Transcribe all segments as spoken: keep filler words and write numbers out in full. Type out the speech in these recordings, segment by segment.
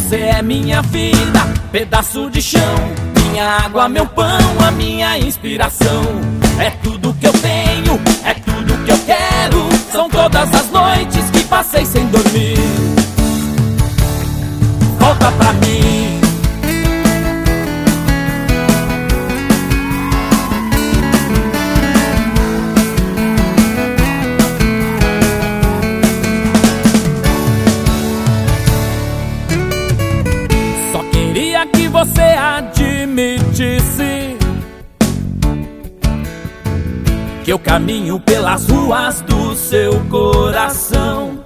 Você é minha vida, pedaço de chão, minha água, meu pão, a minha inspiração. É tudo que eu tenho, é tudo que eu quero. São todas as noites que passei sem dormir. Volta pra mim. Só queria que você admitisse que eu caminho pelas ruas do seu coração.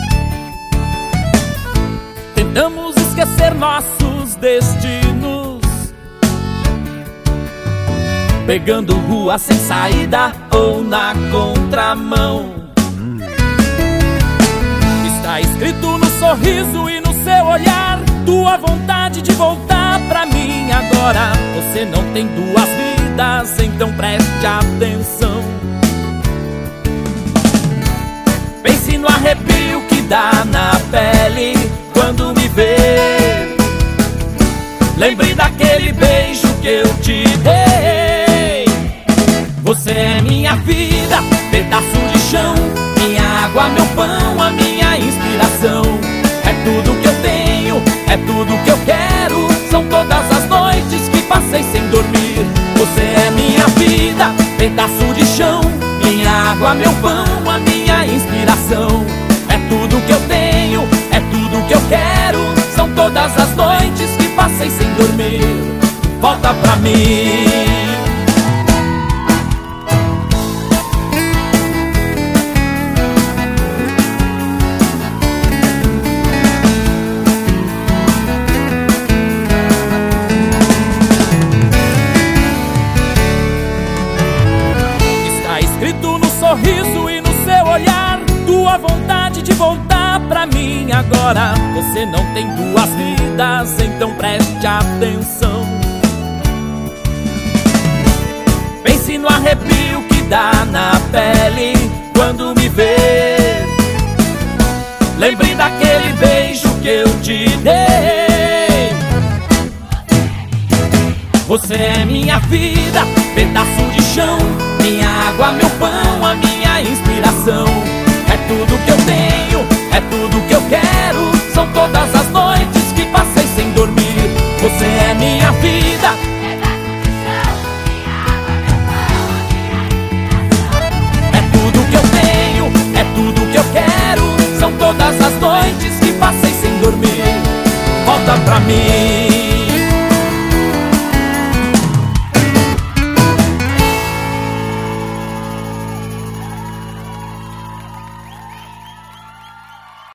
Tentamos esquecer nossos destinos, pegando rua sem saída ou na contramão. Está escrito no sorriso e no seu olhar, tua vontade de voltar pra mim agora. Você não tem duas vidas, então preste atenção. Pense no arrepio que dá na pele quando me vê. Lembre daquele beijo que eu te dei. Você é minha vida, pedaço de chão, minha água, meu pão, a minha inspiração. É tudo que eu tenho, é tudo que eu quero. São todas as noites que passei sem dormir. Você é minha vida, pedaço de chão, minha água, meu pão, a minha inspiração. É tudo que eu tenho, é tudo que eu quero. São todas as noites que passei sem dormir. Volta pra mim. Escrito no sorriso e no seu olhar, tua vontade de voltar pra mim agora. Você não tem duas vidas, então preste atenção. Pense no arrepio que dá na pele quando me vê. Lembre daquele beijo que eu te dei. Você é minha vida, pedaço de chão, minha água, meu pão, a minha inspiração. É tudo que eu tenho, é tudo que eu quero. São todas as noites que passei sem dormir. Você é minha vida, é tudo que eu tenho, é tudo que eu quero. São todas as noites que passei sem dormir. Volta pra mim.